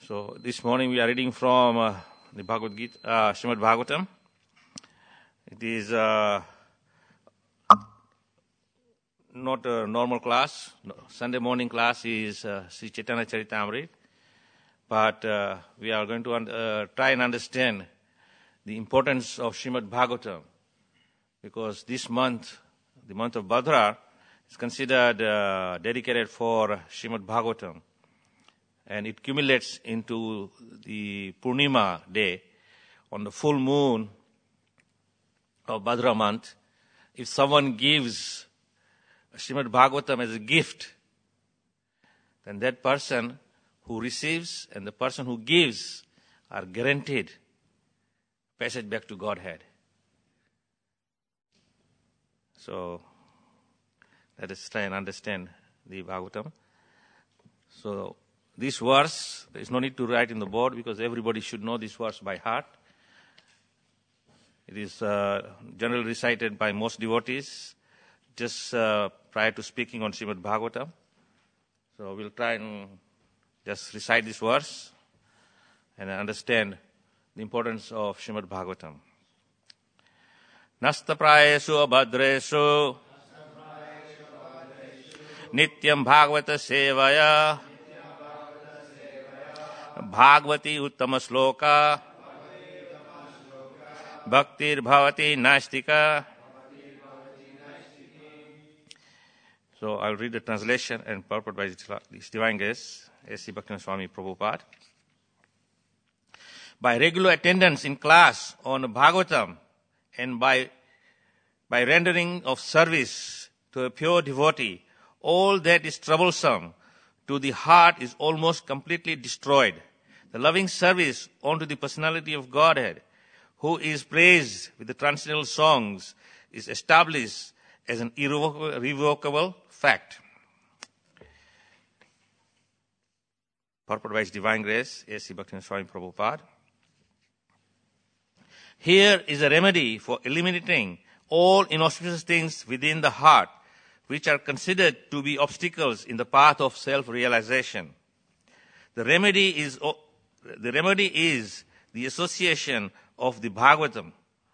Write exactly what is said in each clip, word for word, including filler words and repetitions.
So this morning we are reading from uh, the Bhagavad Gita, uh, Srimad Bhagavatam. It is uh, not a normal class. No, Sunday morning class is uh, Sri Chaitanya Charitamrita. But uh, we are going to un- uh, try and understand the importance of Srimad Bhagavatam. Because this month, the month of Bhadra, is considered uh, dedicated for Srimad Bhagavatam. And it accumulates into the Purnima day on the full moon of Bhadra month. If someone gives Srimad Bhagavatam as a gift, then that person who receives and the person who gives are guaranteed passage back to Godhead. So let us try and understand the Bhagavatam. So this verse, there is no need to write in the board because everybody should know this verse by heart. It is uh, generally recited by most devotees just uh, prior to speaking on Srimad Bhagavatam. So we'll try and just recite this verse and understand the importance of Srimad Bhagavatam. Nasta prayesu abhadresu nityam bhagavata sevaya Bhagavati uttama sloka bhaktir bhavati nastika. So I'll read the translation and purport by His Divine Grace, A C Bhaktivinoda Swami Prabhupada. By regular attendance in class on Bhagavatam and by, by rendering of service to a pure devotee, all that is troublesome to the heart is almost completely destroyed. The loving service unto the personality of Godhead, who is praised with the transcendental songs, is established as an irrevocable fact. Purport by His Divine Grace, A C Bhaktivinoda Swami Prabhupada. Here is a remedy for eliminating all inauspicious things within the heart, which are considered to be obstacles in the path of self-realization. The remedy is the remedy is the association of the Bhagavatam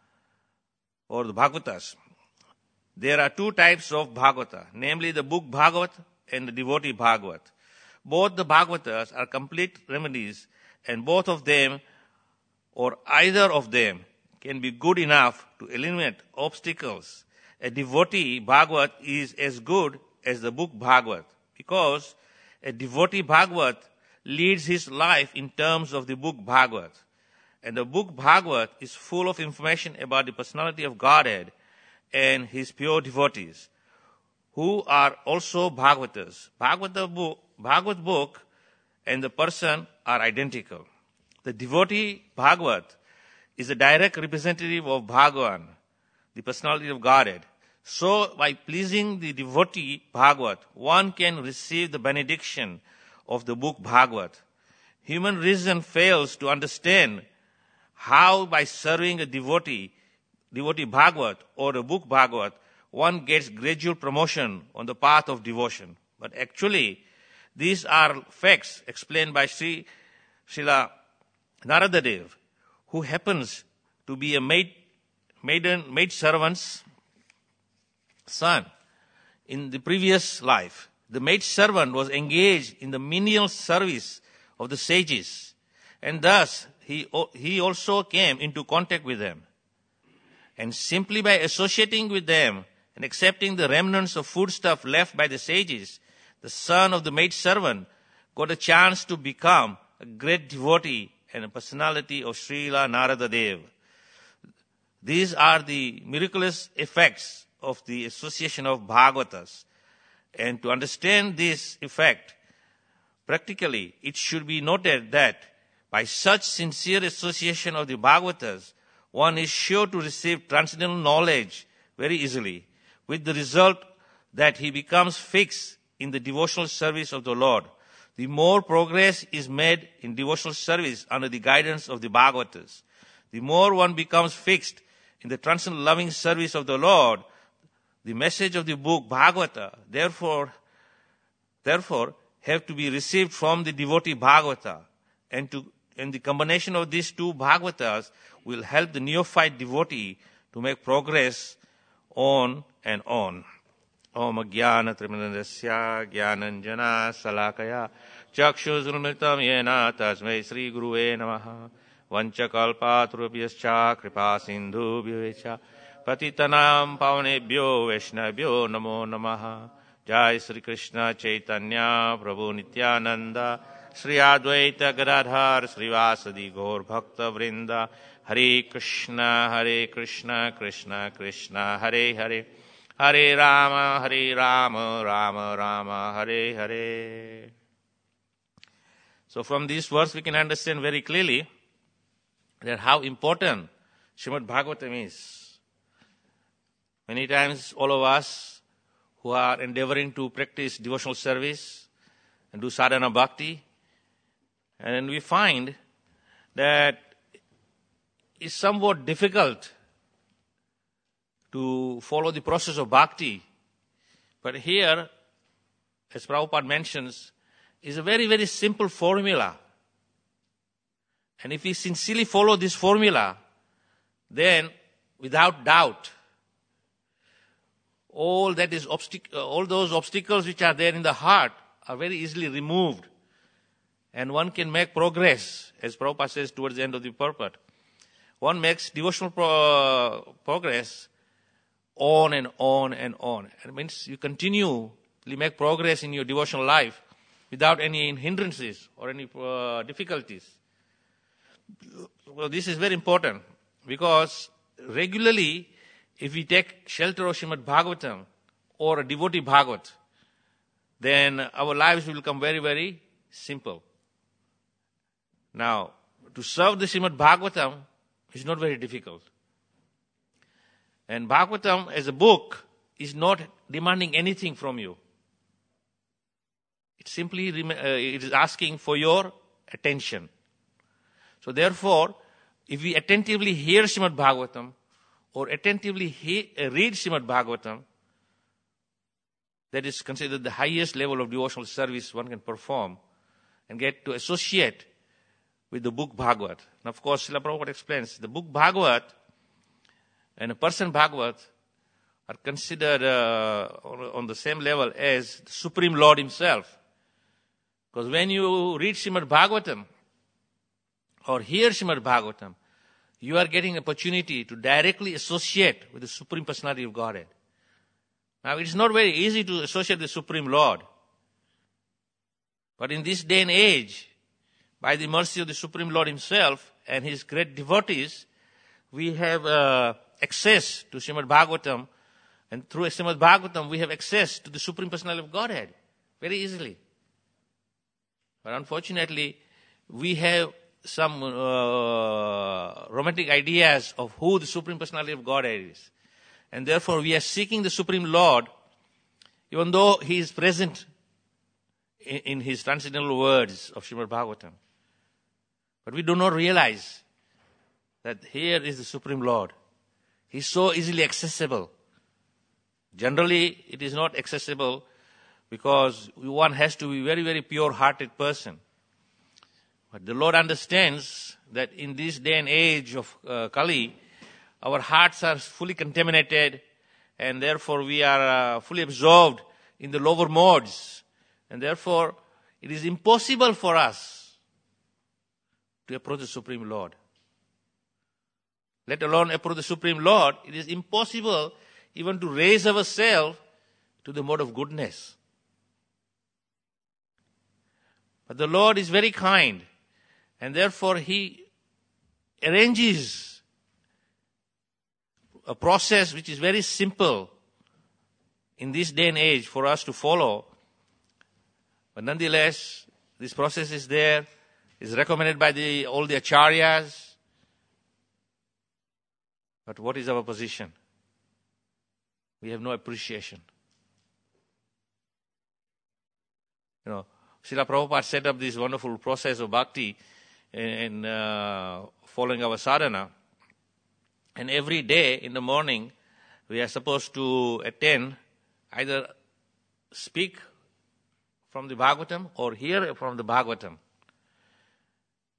or the Bhagavatas. There are two types of Bhagavata, namely the book Bhagavat and the devotee Bhagavat. Both the Bhagavatas are complete remedies, and both of them or either of them can be good enough to eliminate obstacles. A devotee Bhagavat is as good as the book Bhagavat because a devotee Bhagavat leads his life in terms of the book Bhagavat. And the book Bhagavat is full of information about the personality of Godhead and His pure devotees, who are also Bhagavatas. Bhagavata book, Bhagavat book and the person are identical. The devotee Bhagavat is a direct representative of Bhagavan, the personality of Godhead. So, by pleasing the devotee Bhagavat, one can receive the benediction of the book Bhagavat. Human reason fails to understand how by serving a devotee, devotee Bhagavat or a book Bhagavat, one gets gradual promotion on the path of devotion. But actually, these are facts explained by Sri Srila Narada Dev, who happens to be a maid, maiden, maid servant's son. In the previous life, the maid servant was engaged in the menial service of the sages, and thus he, he also came into contact with them. And simply by associating with them and accepting the remnants of foodstuff left by the sages, the son of the maid servant got a chance to become a great devotee and a personality of Srila Narada Dev. These are the miraculous effects of the association of Bhagavatas. And to understand this effect, practically, it should be noted that by such sincere association of the Bhagavatas, one is sure to receive transcendental knowledge very easily, with the result that he becomes fixed in the devotional service of the Lord. The more progress is made in devotional service under the guidance of the Bhagavatas, the more one becomes fixed in the transcendental loving service of the Lord. The message of the book Bhagavata, therefore, therefore, have to be received from the devotee Bhagavata, and to and the combination of these two Bhagavatas will help the neophyte devotee to make progress on and on. Om Jnana Trimanandasya Jnananjana Salakaya Chakshuzrumritam Yena Tasmai Sri Guruve Namaha Vanchakalpatrubhyascha Kripa Sindhubhyo Patitanam Pavanebhyo Vaishnavyo Namo Namaha Jai Sri Krishna Chaitanya Prabhu Nityananda Sri Advaita Gadadhar Srivasadi Gaur Bhakta Vrinda Hare Krishna Hare Krishna Krishna Krishna Hare Hare Hare Rama Hare Rama Rama Rama Hare Hare. So from this verse we can understand very clearly that how important Srimad Bhagavatam is. Many times all of us who are endeavoring to practice devotional service and do sadhana bhakti, and we find that it's somewhat difficult to follow the process of bhakti. But here, as Prabhupada mentions, is a very, very simple formula. And if we sincerely follow this formula, then without doubt, all that is obstac- all those obstacles which are there in the heart are very easily removed. And one can make progress, as Prabhupada says towards the end of the purport. One makes devotional pro- progress on and on and on. It means you continually make progress in your devotional life without any hindrances or any uh, difficulties. Well, this is very important because regularly, if we take shelter of Srimad Bhagavatam or a devotee Bhagavat, then our lives will become very, very simple. Now, to serve the Srimad Bhagavatam is not very difficult. And Bhagavatam as a book is not demanding anything from you. It simply uh, it is asking for your attention. So therefore, if we attentively hear Srimad Bhagavatam or attentively he- uh, read Srimad Bhagavatam, that is considered the highest level of devotional service one can perform and get to associate with the book Bhagavat. And of course, Srila Prabhupada explains, the book Bhagavat and a person Bhagavat are considered uh, on the same level as the Supreme Lord Himself. Because when you read Srimad Bhagavatam or hear Srimad Bhagavatam, you are getting an opportunity to directly associate with the Supreme Personality of Godhead. Now, it is not very easy to associate with the Supreme Lord. But in this day and age, by the mercy of the Supreme Lord Himself and His great devotees, we have uh, access to Srimad Bhagavatam, and through Srimad Bhagavatam we have access to the Supreme Personality of Godhead very easily. But unfortunately, we have some uh, romantic ideas of who the Supreme Personality of Godhead is. And therefore we are seeking the Supreme Lord, even though He is present in, in His transcendental words of Srimad Bhagavatam. But we do not realize that here is the Supreme Lord. He is so easily accessible. Generally, it is not accessible because one has to be a very, very pure-hearted person. But the Lord understands that in this day and age of uh, Kali, our hearts are fully contaminated and therefore we are uh, fully absorbed in the lower modes. And therefore, it is impossible for us to approach the Supreme Lord. Let alone approach the Supreme Lord, it is impossible even to raise ourselves to the mode of goodness. But the Lord is very kind, and therefore He arranges a process which is very simple in this day and age for us to follow. But nonetheless, this process is there, is recommended by the, all the acharyas. But what is our position? We have no appreciation. You know, Srila Prabhupada set up this wonderful process of bhakti in uh, following our sadhana. And every day in the morning, we are supposed to attend, either speak from the Bhagavatam or hear from the Bhagavatam.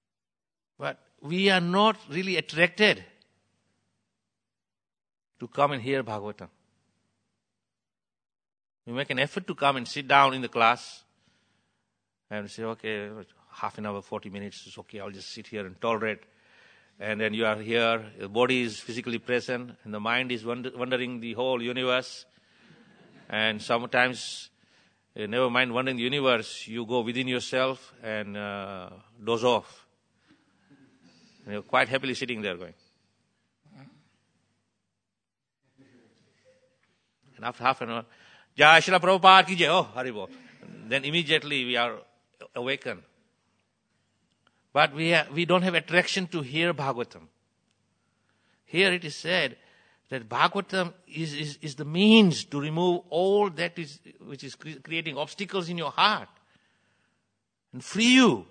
But we are not really attracted to come and hear Bhagavatam. We make an effort to come and sit down in the class and say, okay, half an hour, forty minutes is okay, I'll just sit here and tolerate. And then you are here, the body is physically present, and the mind is wonder, wandering the whole universe. And sometimes, uh, never mind wandering the universe, you go within yourself and uh, doze off. And you're quite happily sitting there going. And after half an hour, Jai Srila Prabhupada ki jai, oh, Haribol. Then immediately we are awakened. But we have, we don't have attraction to hear Bhagavatam. Here it is said that Bhagavatam is, is, is the means to remove all that is which is cre- creating obstacles in your heart and free you.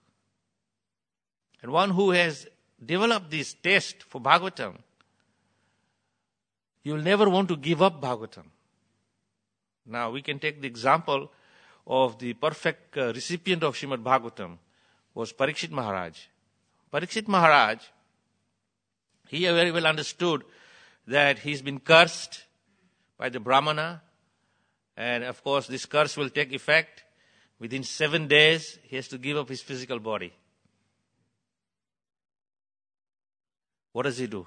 And one who has developed this taste for Bhagavatam, you will never want to give up Bhagavatam. Now we can take the example of the perfect uh, recipient of Srimad Bhagavatam was Parikshit Maharaj. Parikshit Maharaj, he very well understood that he's been cursed by the Brahmana, and of course this curse will take effect. Within seven days, he has to give up his physical body. What does he do?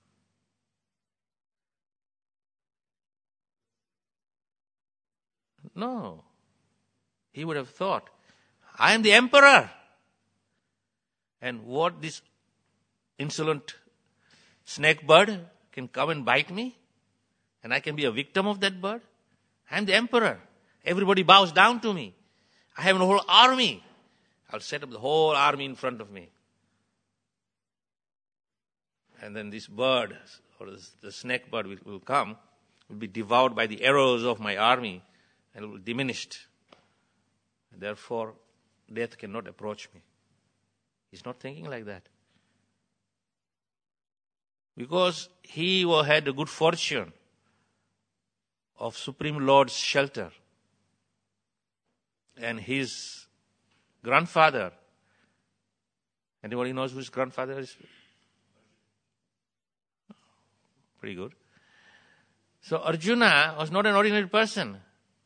No. He would have thought, I am the emperor. And what this insolent snake bird can come and bite me? And I can be a victim of that bird? I am the emperor. Everybody bows down to me. I have a whole army. I'll set up the whole army in front of me. And then this bird, or this, the snake bird will, will come, will be devoured by the arrows of my army, and will be diminished. And therefore, death cannot approach me. He's not thinking like that. Because he had the good fortune of Supreme Lord's shelter. And his grandfather, anybody knows who his grandfather is? Pretty good. So Arjuna was not an ordinary person.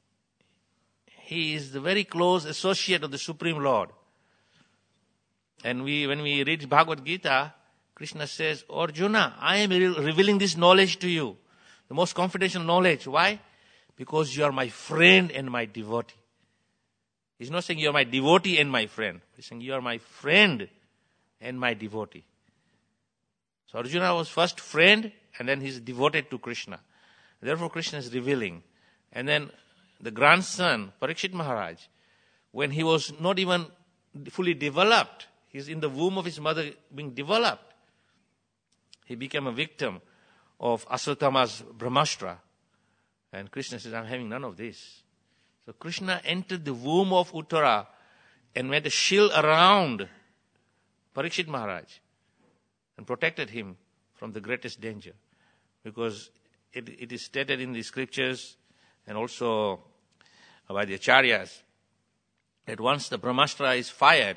He is the very close associate of the Supreme Lord. And we, when we read Bhagavad Gita, Krishna says, Arjuna, I am revealing this knowledge to you. The most confidential knowledge. Why? Because you are my friend and my devotee. He's not saying you are my devotee and my friend. He's saying you are my friend and my devotee. So Arjuna was first friend and then he's devoted to Krishna. Therefore Krishna is revealing. And then the grandson, Parikshit Maharaj, when he was not even fully developed, he's in the womb of his mother being developed, he became a victim of Aswatthama's Brahmastra. And Krishna says, I'm having none of this. So Krishna entered the womb of Uttara and made a shield around Parikshit Maharaj and protected him from the greatest danger. Because it, it is stated in the scriptures and also by the acharyas that once the Brahmastra is fired,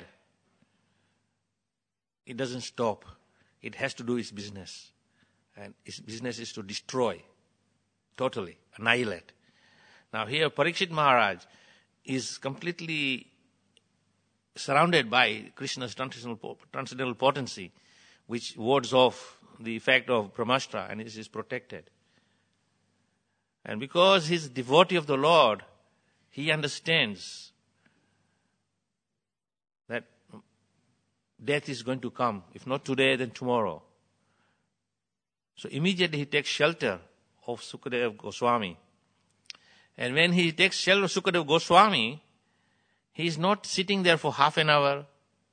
it doesn't stop. It has to do its business. And its business is to destroy, totally, annihilate. Now here Parikshit Maharaj is completely surrounded by Krishna's transcendental, transcendental potency, which wards off the effect of Brahmastra, and is protected. And because he's a devotee of the Lord, he understands that death is going to come. If not today, then tomorrow. So immediately he takes shelter of Sukadeva Goswami. And when he takes shelter of Sukadeva Goswami, he is not sitting there for half an hour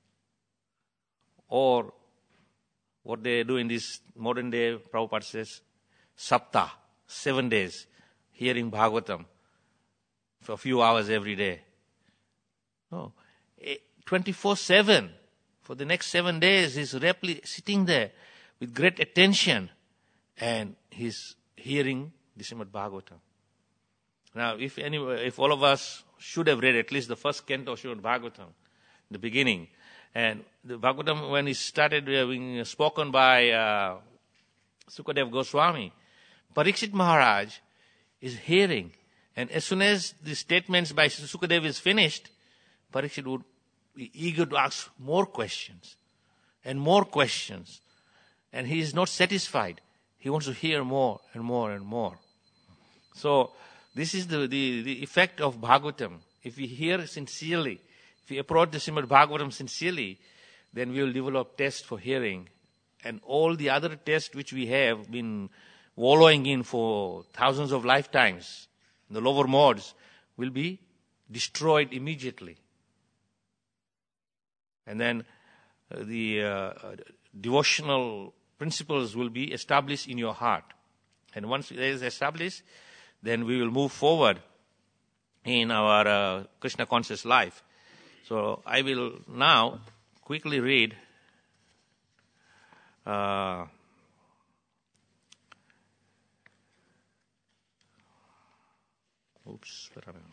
or what they do in this modern day, Prabhupada says, Sapta, seven days, hearing Bhagavatam for a few hours every day. No, twenty-four seven, for the next seven days, he's rapidly sitting there with great attention and he's hearing the Srimad Bhagavatam. Now, if any, if all of us should have read at least the first canto of Srimad Bhagavatam, in the beginning, And the Bhagavatam, when it started being spoken by uh, Sukadeva Goswami, Parikshit Maharaj is hearing. And as soon as the statements by Sukadeva is finished, Parikshit would be eager to ask more questions and more questions. And he is not satisfied. He wants to hear more and more and more. So this is the, the, the effect of Bhagavatam. If we hear sincerely, if we approach the Srimad Bhagavatam sincerely, then we will develop taste for hearing. And all the other tests which we have been wallowing in for thousands of lifetimes, the lower modes, will be destroyed immediately. And then uh, the uh, devotional principles will be established in your heart. And once it is established, then we will move forward in our uh, Krishna conscious life. So I will now quickly read uh, oops,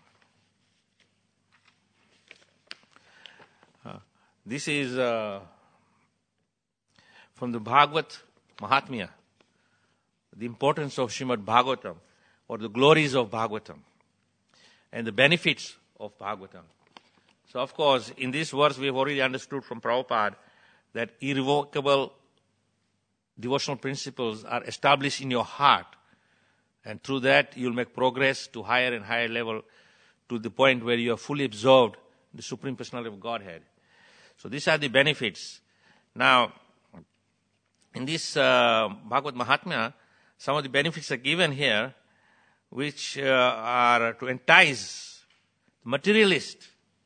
uh, this is uh, from the Bhagavad Mahatmya, the importance of Srimad Bhagavatam, or the glories of Bhagavatam, and the benefits of Bhagavatam. So, of course, in this verse we have already understood from Prabhupada that irrevocable devotional principles are established in your heart, and through that you'll make progress to higher and higher level, to the point where you are fully absorbed in the Supreme Personality of Godhead. So these are the benefits. Now, in this uh, Bhagavad Mahatmya, some of the benefits are given here, which uh, are to entice the materialist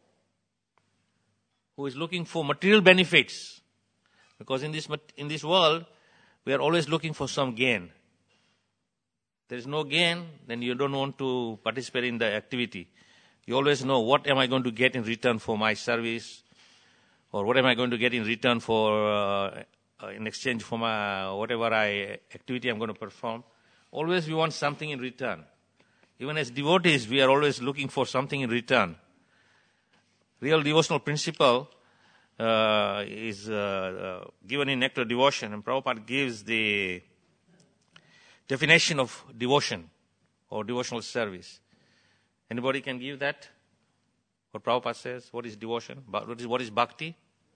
who is looking for material benefits. Because in this in this world, we are always looking for some gain. There is no gain, then you don't want to participate in the activity. You always know, what am I going to get in return for my service, or what am I going to get in return for uh, in exchange for my whatever I activity I'm going to perform. Always we want something in return. Even as devotees, we are always looking for something in return. Real devotional principle uh, is uh, uh, given in Nectar Devotion, and Prabhupada gives the definition of devotion or devotional service. Anybody can give that? What Prabhupada says, what is devotion? What is, what is bhakti?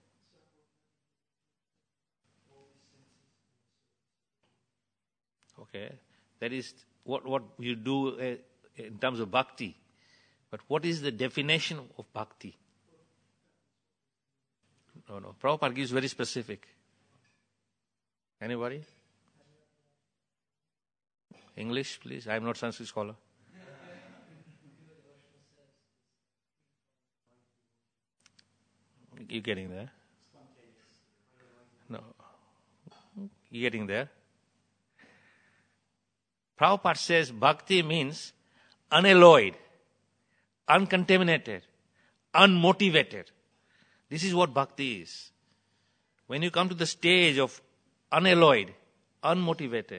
Okay, that is what, what you do uh, in terms of bhakti. But what is the definition of bhakti? No, no. Prabhupada gives very specific. Anybody? English, please. I am not Sanskrit scholar. You getting there? No. You getting there? Prabhupada says bhakti means unalloyed, uncontaminated, unmotivated. This is what bhakti is. When you come to the stage of unalloyed, unmotivated,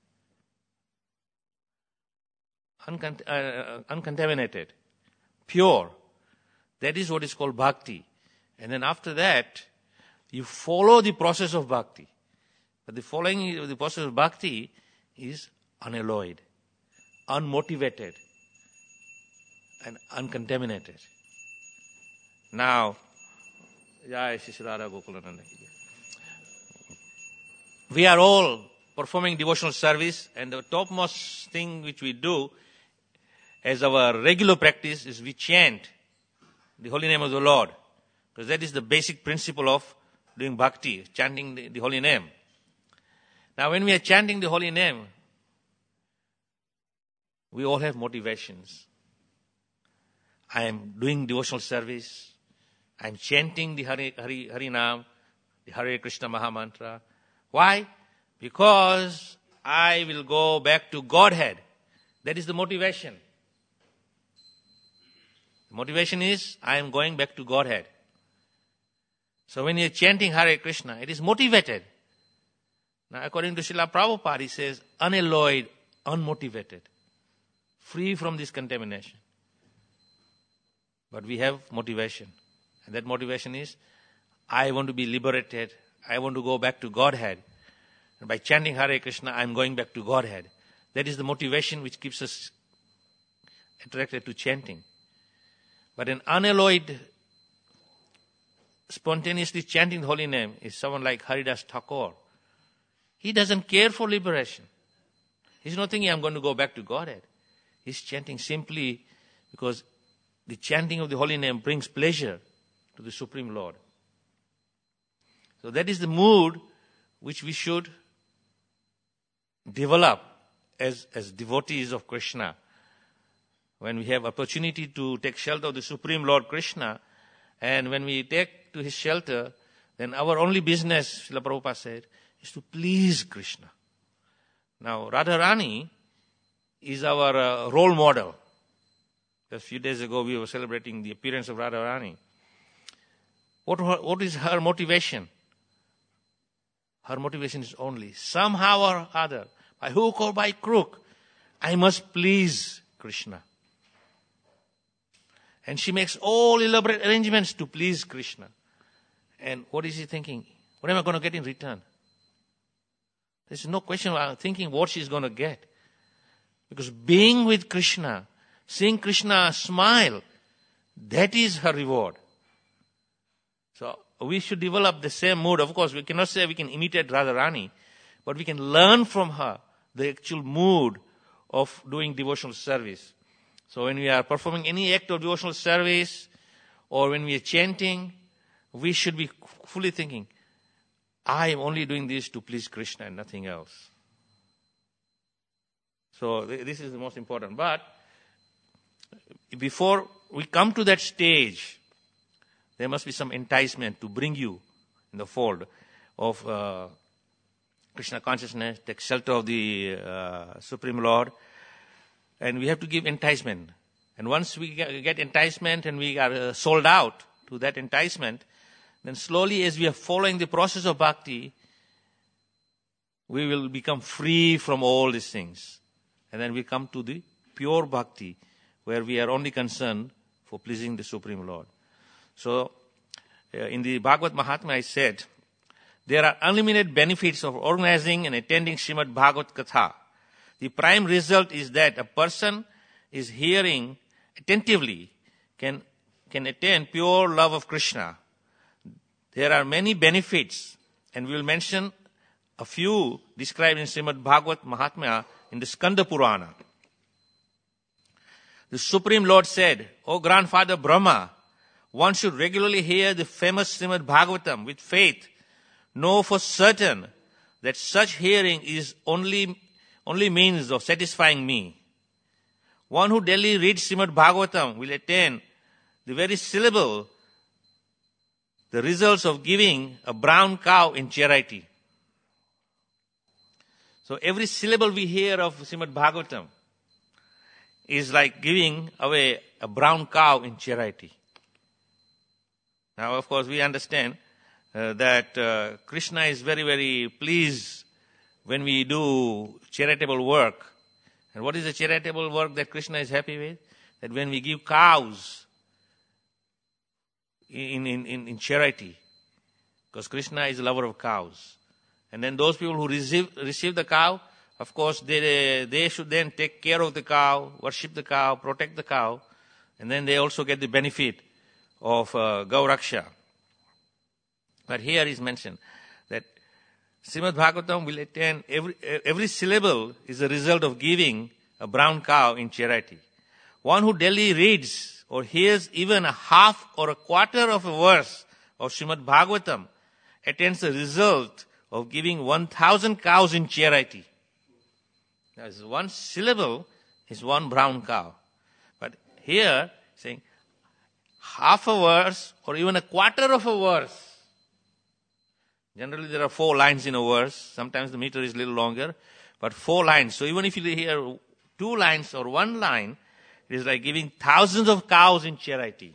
uncont- uh, uncontaminated, pure, that is what is called bhakti. And then after that, you follow the process of bhakti. But the following of the process of bhakti is unalloyed, unmotivated, and uncontaminated. Now, Jai Shri Radha Gokulananda. We are all performing devotional service, and the topmost thing which we do as our regular practice is we chant the holy name of the Lord. Because that is the basic principle of doing bhakti, chanting the, the holy name. Now when we are chanting the holy name, we all have motivations. I am doing devotional service. I am chanting the Hari, Hari, Hari Nam, the Hare Krishna Maha Mantra. Why? Because I will go back to Godhead. That is the motivation. The motivation is, I am going back to Godhead. So when you are chanting Hare Krishna, it is motivated. Now according to Srila Prabhupada, he says, unalloyed, unmotivated, free from this contamination. But we have motivation. And that motivation is, I want to be liberated. I want to go back to Godhead. And by chanting Hare Krishna, I'm going back to Godhead. That is the motivation which keeps us attracted to chanting. But an unalloyed, spontaneously chanting the holy name is someone like Haridas Thakur. He doesn't care for liberation. He's not thinking, I'm going to go back to Godhead. He's chanting simply because the chanting of the holy name brings pleasure to the Supreme Lord. So that is the mood which we should develop as, as devotees of Krishna. When we have opportunity to take shelter of the Supreme Lord Krishna, and when we take to his shelter, then our only business, Srila Prabhupada said, is to please Krishna. Now, Radharani is our uh, role model. A few days ago, we were celebrating the appearance of Radharani. What, what is her motivation? Her motivation is only, somehow or other, by hook or by crook, I must please Krishna. And she makes all elaborate arrangements to please Krishna. And what is she thinking? What am I going to get in return? There's no question about thinking what she's going to get. Because being with Krishna, seeing Krishna smile, that is her reward. So we should develop the same mood. Of course, we cannot say we can imitate Radharani, but we can learn from her the actual mood of doing devotional service. So when we are performing any act of devotional service, or when we are chanting, we should be fully thinking, I am only doing this to please Krishna and nothing else. So this is the most important. But before we come to that stage, there must be some enticement to bring you in the fold of uh, Krishna consciousness, take shelter of the uh, Supreme Lord. And we have to give enticement. And once we get enticement and we are uh, sold out to that enticement, then slowly as we are following the process of bhakti, we will become free from all these things. And then we come to the pure bhakti, where we are only concerned for pleasing the Supreme Lord. So, uh, in the Bhagavad Mahatmya I said, there are unlimited benefits of organizing and attending Srimad Bhagavad Katha. The prime result is that a person is hearing attentively, can, can attain pure love of Krishna. There are many benefits, and we will mention a few described in Srimad Bhagavad Mahatmya in the Skanda Purana. The Supreme Lord said, O Grandfather Brahma, one should regularly hear the famous Srimad Bhagavatam with faith. Know for certain that such hearing is only, only means of satisfying me. One who daily reads Srimad Bhagavatam will attain the very syllable, the results of giving a brown cow in charity. So every syllable we hear of Srimad Bhagavatam is like giving away a brown cow in charity. Now, of course, we understand uh, that uh, Krishna is very, very pleased when we do charitable work. And what is the charitable work that Krishna is happy with? That when we give cows in, in, in, in charity, because Krishna is a lover of cows. And then those people who receive, receive the cow, of course, they, they should then take care of the cow, worship the cow, protect the cow, and then they also get the benefit of uh, Gauraksha. But here is mentioned that Srimad Bhagavatam will attain, every, every syllable is a result of giving a brown cow in charity. One who daily reads or hears even a half or a quarter of a verse of Srimad Bhagavatam attains the result of giving one thousand cows in charity. Now, one syllable is one brown cow. But here, saying half a verse or even a quarter of a verse. Generally, there are four lines in a verse. Sometimes the meter is a little longer, but four lines. So even if you hear two lines or one line, it is like giving thousands of cows in charity.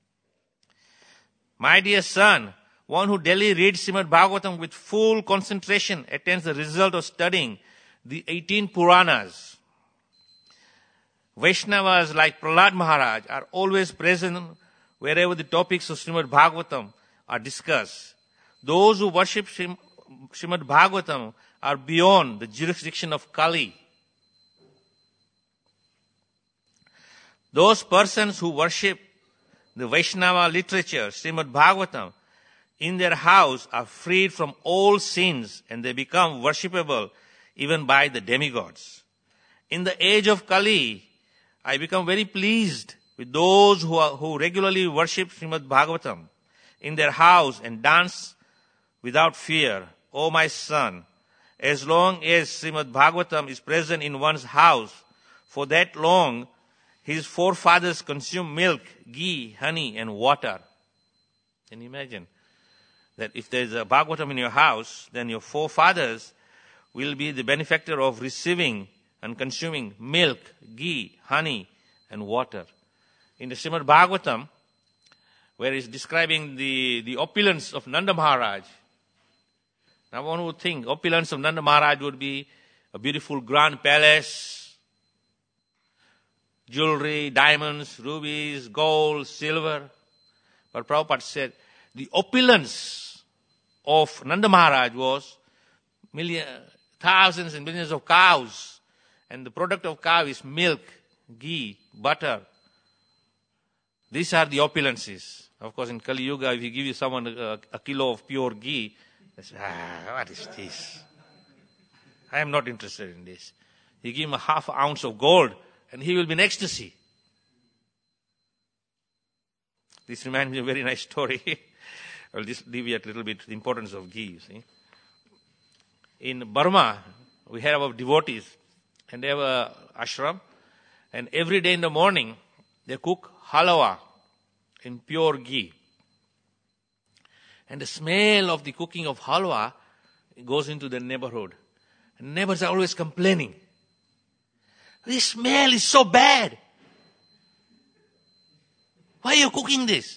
My dear son, one who daily reads Srimad Bhagavatam with full concentration attains the result of studying the eighteen Puranas. Vaishnavas like Prahlad Maharaj are always present wherever the topics of Srimad Bhagavatam are discussed. Those who worship Srim- Srimad Bhagavatam are beyond the jurisdiction of Kali. Those persons who worship the Vaishnava literature, Srimad Bhagavatam, in their house are freed from all sins and they become worshipable even by the demigods. In the age of Kali, I become very pleased with those who, are, who regularly worship Srimad Bhagavatam in their house and dance without fear. O my son, as long as Srimad Bhagavatam is present in one's house, for that long his forefathers consumed milk, ghee, honey and water. Can you imagine that if there is a Bhagavatam in your house, then your forefathers will be the benefactor of receiving and consuming milk, ghee, honey and water. In the Srimad Bhagavatam, where it's describing the, the opulence of Nanda Maharaj, now one would think opulence of Nanda Maharaj would be a beautiful grand palace, jewelry, diamonds, rubies, gold, silver. But Prabhupada said the opulence of Nanda Maharaj was million, thousands and millions of cows. And the product of cow is milk, ghee, butter. These are the opulences. Of course, in Kali Yuga, if you give you someone a, a kilo of pure ghee, they say, ah, what is this? I am not interested in this. You give him a half ounce of gold, and he will be in ecstasy. This reminds me of a very nice story. I will just deviate a little bit the importance of ghee, you see. In Burma, we have our devotees, and they have a ashram, and every day in the morning, they cook halwa in pure ghee. And the smell of the cooking of halwa goes into the neighborhood. And neighbors are always complaining. This smell is so bad. Why are you cooking this?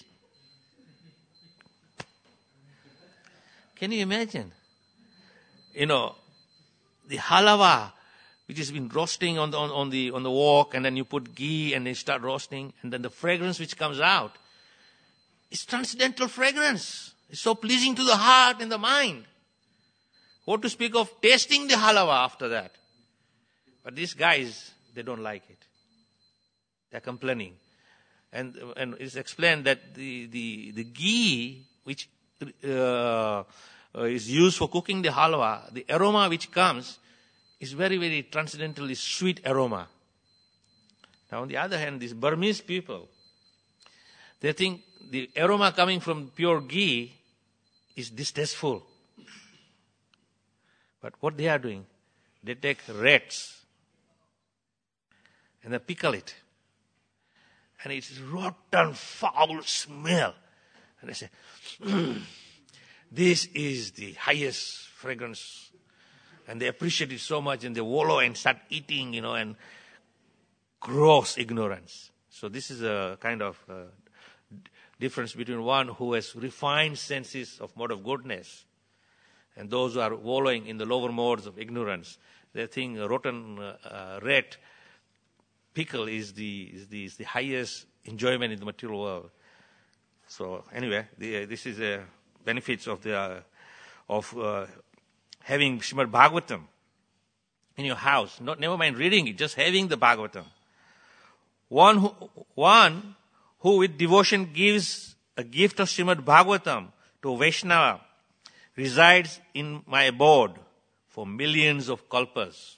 Can you imagine? You know, the halwa, which has been roasting on the, on, on the on the wok, and then you put ghee and they start roasting, and then the fragrance which comes out, it's transcendental fragrance. It's so pleasing to the heart and the mind. What to speak of tasting the halwa after that? But these guys, they don't like it. They're complaining. And and it's explained that the, the, the ghee, which uh, is used for cooking the halwa, the aroma which comes is very, very transcendentally sweet aroma. Now, on the other hand, these Burmese people, they think the aroma coming from pure ghee is distasteful. But what they are doing, they take rats and they pickle it. And it's rotten, foul smell. And they say, mm, this is the highest fragrance. And they appreciate it so much, and they wallow and start eating, you know, and gross ignorance. So this is a kind of uh, difference between one who has refined senses of mode of goodness and those who are wallowing in the lower modes of ignorance. They think a rotten uh, uh, rat pickle is the, is the is the highest enjoyment in the material world. So anyway, the, uh, this is the uh, benefits of the uh, of uh, having Srimad Bhagavatam in your house. Not never mind reading it, just having the Bhagavatam. One who, one who with devotion gives a gift of Srimad Bhagavatam to Vaishnava resides in my abode for millions of kalpas.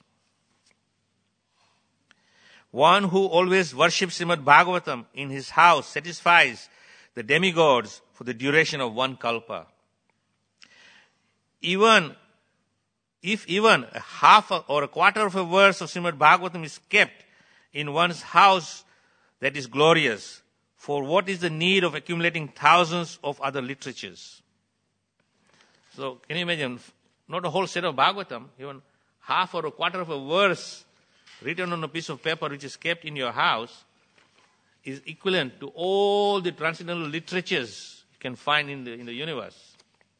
One who always worships Srimad Bhagavatam in his house satisfies the demigods for the duration of one kalpa. Even if even a half or a quarter of a verse of Srimad Bhagavatam is kept in one's house, that is glorious. For what is the need of accumulating thousands of other literatures? So can you imagine, not a whole set of Bhagavatam, even half or a quarter of a verse written on a piece of paper which is kept in your house is equivalent to all the transcendental literatures you can find in the, in the universe.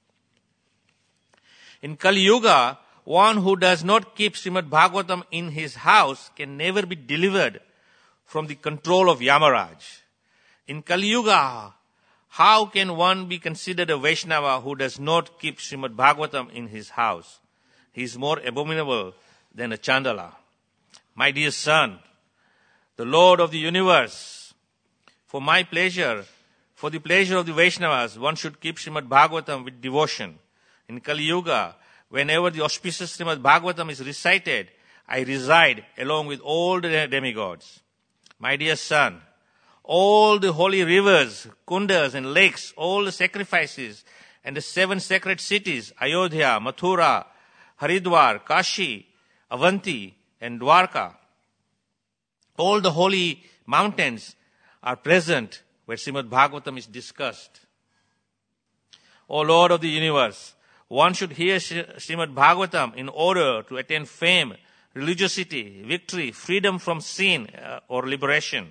In Kali Yuga, one who does not keep Srimad Bhagavatam in his house can never be delivered from the control of Yamaraj. In Kali Yuga, How can one be considered a Vaishnava who does not keep Srimad Bhagavatam in his house? He is more abominable than a Chandala. My dear son, the Lord of the universe, for my pleasure, for the pleasure of the Vaishnavas, one should keep Srimad Bhagavatam with devotion. In Kali Yuga, whenever the auspicious Srimad Bhagavatam is recited, I reside along with all the demigods. My dear son, all the holy rivers, kundas and lakes, all the sacrifices and the seven sacred cities, Ayodhya, Mathura, Haridwar, Kashi, Avanti and Dwarka, all the holy mountains are present where Srimad Bhagavatam is discussed. O Lord of the universe, one should hear Srimad Bhagavatam in order to attain fame, religiosity, victory, freedom from sin uh, or liberation.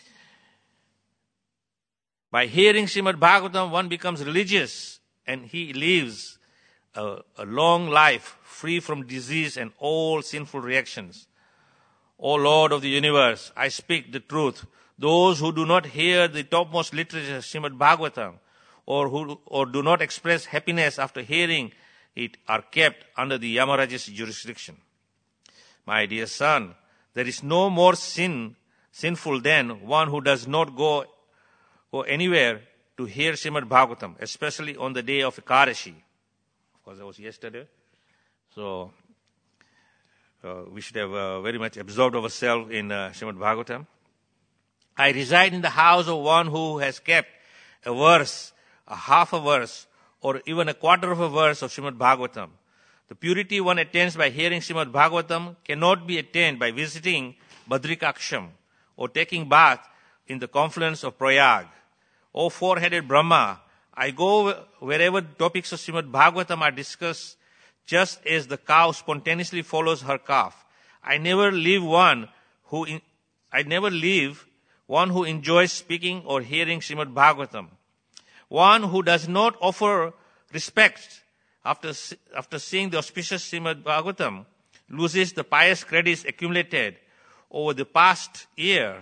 By hearing Srimad Bhagavatam, one becomes religious and he lives a, a long life free from disease and all sinful reactions. O Lord of the universe, I speak the truth. Those who do not hear the topmost literature, Srimad Bhagavatam, or who or do not express happiness after hearing it are kept under the Yamaraja's jurisdiction. My dear son, there is no more sin sinful than one who does not go go anywhere to hear Srimad Bhagavatam, especially on the day of Ekadashi. Of course, that was yesterday. So, uh, we should have uh, very much absorbed ourselves in uh, Srimad Bhagavatam. I reside in the house of one who has kept a verse, a half a verse, or even a quarter of a verse of Srimad Bhagavatam. The purity one attains by hearing Srimad Bhagavatam cannot be attained by visiting Badrikaksham or taking bath in the confluence of Prayag. O four-headed Brahma, I go wherever topics of Srimad Bhagavatam are discussed, just as the cow spontaneously follows her calf. I never leave one who in, I never leave one who enjoys speaking or hearing Srimad Bhagavatam. One who does not offer respect after after seeing the auspicious Srimad Bhagavatam loses the pious credits accumulated over the past year.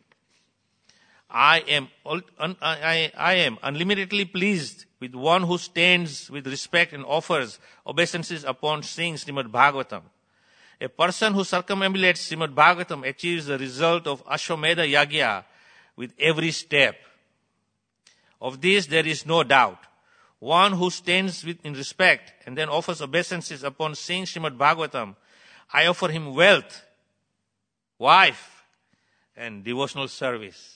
I am I, I am unlimitedly pleased with one who stands with respect and offers obeisances upon seeing Srimad Bhagavatam. A person who circumambulates Srimad Bhagavatam achieves the result of Ashwamedha Yagya with every step. Of this there is no doubt. One who stands with, in respect and then offers obeisances upon seeing Srimad Bhagavatam, I offer him wealth, wife, and devotional service.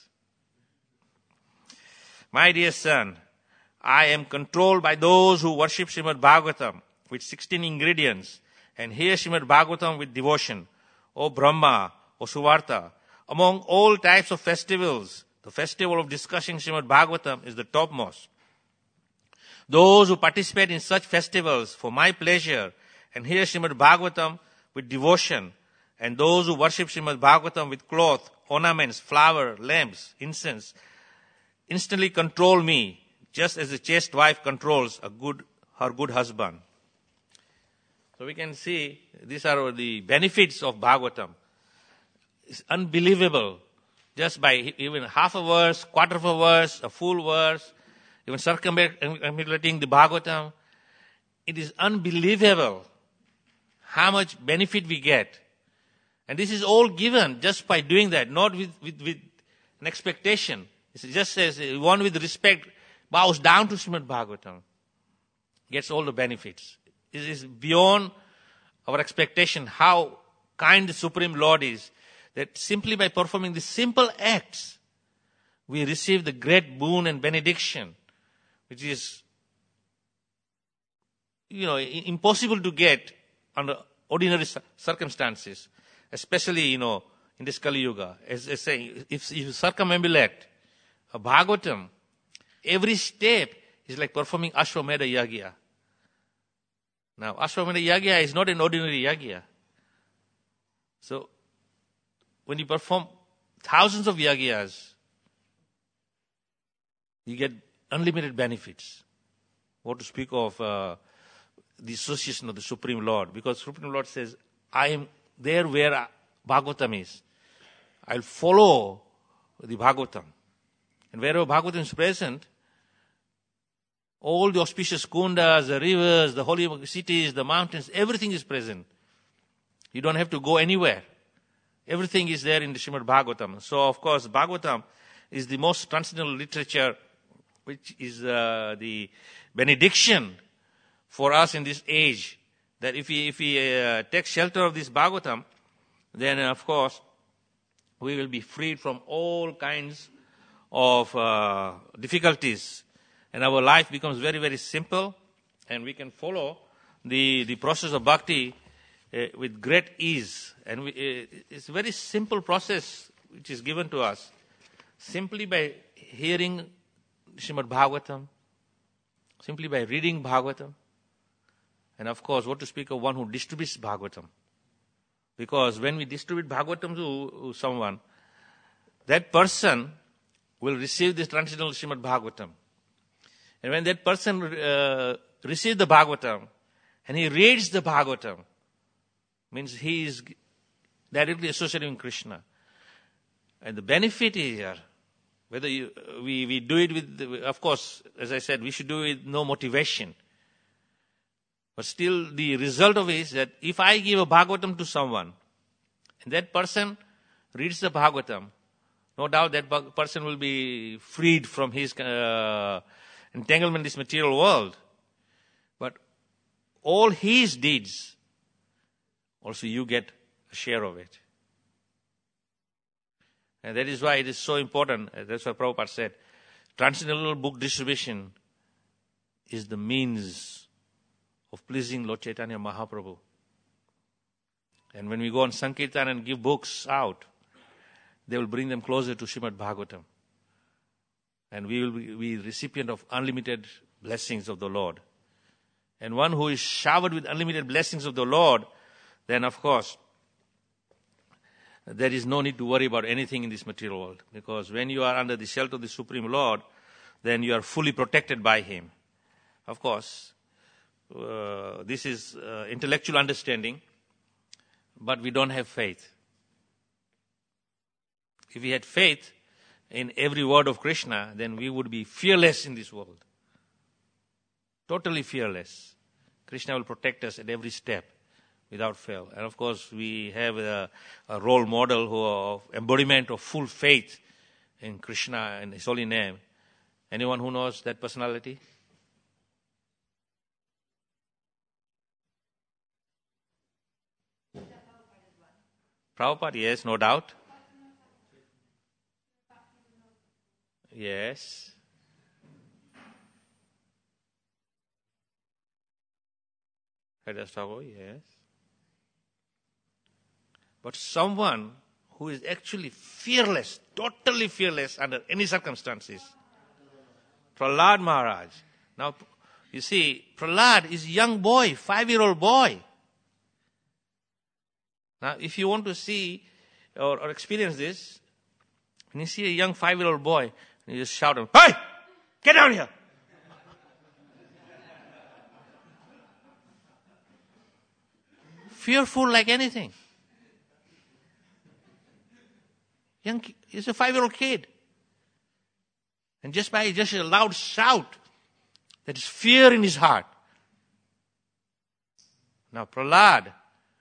My dear son, I am controlled by those who worship Srimad Bhagavatam with sixteen ingredients and hear Srimad Bhagavatam with devotion. O Brahma, O Suvarta, among all types of festivals, the festival of discussing Srimad Bhagavatam is the topmost. Those who participate in such festivals for my pleasure and hear Srimad Bhagavatam with devotion, and those who worship Srimad Bhagavatam with cloth, ornaments, flower, lamps, incense, instantly control me, just as a chaste wife controls a good, her good husband. So we can see these are the benefits of Bhagavatam. It's unbelievable. Just by even half a verse, quarter of a verse, a full verse, even circumambulating the Bhagavatam, it is unbelievable how much benefit we get. And this is all given just by doing that, not with, with, with an expectation. It just says one with respect bows down to Srimad Bhagavatam, gets all the benefits. It is beyond our expectation how kind the Supreme Lord is, that simply by performing the simple acts, we receive the great boon and benediction, which is, you know, impossible to get under ordinary circumstances, especially, you know, in this Kali Yuga. As I say, if, if you circumambulate a Bhagavatam, every step is like performing Ashwamedha Yagya. Now, Ashwamedha Yagya is not an ordinary Yagya. So, when you perform thousands of Yagyas, you get unlimited benefits. What to speak of uh, the association of the Supreme Lord. Because Supreme Lord says, I am there where Bhagavatam is. I'll follow the Bhagavatam. And wherever Bhagavatam is present, All the auspicious kundas, the rivers, the holy cities, the mountains, everything is present. You don't have to go anywhere. Everything is there in the Srimad Bhagavatam. So, of course, Bhagavatam is the most transcendental literature, which is uh, the benediction for us in this age. That if we, if we uh, take shelter of this Bhagavatam, then, uh, of course, we will be freed from all kinds of uh, difficulties. And our life becomes very, very simple, and we can follow the, the process of bhakti uh, with great ease. And we, uh, it's a very simple process which is given to us simply by hearing Srimad Bhagavatam, simply by reading Bhagavatam, and of course, what to speak of one who distributes Bhagavatam. Because when we distribute Bhagavatam to someone, that person will receive this transcendental Srimad Bhagavatam. And when that person uh, receives the Bhagavatam and he reads the Bhagavatam, means he is directly associated with Krishna. And the benefit is here, whether you, we, we do it with, of course, as I said, we should do it with no motivation. But still the result of it is that if I give a Bhagavatam to someone, and that person reads the Bhagavatam, no doubt that person will be freed from his uh, entanglement in this material world. But all his deeds, also you get a share of it. And that is why it is so important. That's why Prabhupada said, transcendental book distribution is the means of pleasing Lord Chaitanya Mahaprabhu. And when we go on Sankirtan and give books out, they will bring them closer to Srimad Bhagavatam. And we will be recipient of unlimited blessings of the Lord. And one who is showered with unlimited blessings of the Lord, then of course, there is no need to worry about anything in this material world. Because when you are under the shelter of the Supreme Lord, then you are fully protected by Him. Of course, uh, this is uh, intellectual understanding, but we don't have faith. If we had faith in every word of Krishna, then we would be fearless in this world. Totally fearless. Krishna will protect us at every step without fail. And of course, we have a, a role model who of embodiment of full faith in Krishna and His holy name. Anyone who knows that personality? Prabhupada, yes, no doubt. Yes. Haridas Thakur, yes. But someone who is actually fearless, totally fearless under any circumstances. Prahlad Maharaj. Now, you see, Prahlad is a young boy, five-year-old boy. Now, if you want to see or, or experience this, when you see a young five-year-old boy, you just shout at him, "Hey! Get down here!" Fearful like anything. Young, he's a five-year-old kid. And just by just a loud shout, there is fear in his heart. Now Prahlad,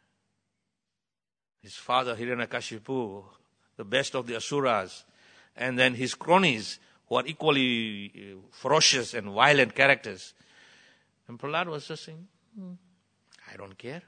his father Hiranyakashipu, the best of the Asuras, and then his cronies, who are equally ferocious and violent characters. And Prahlad was just saying, hmm, I don't care.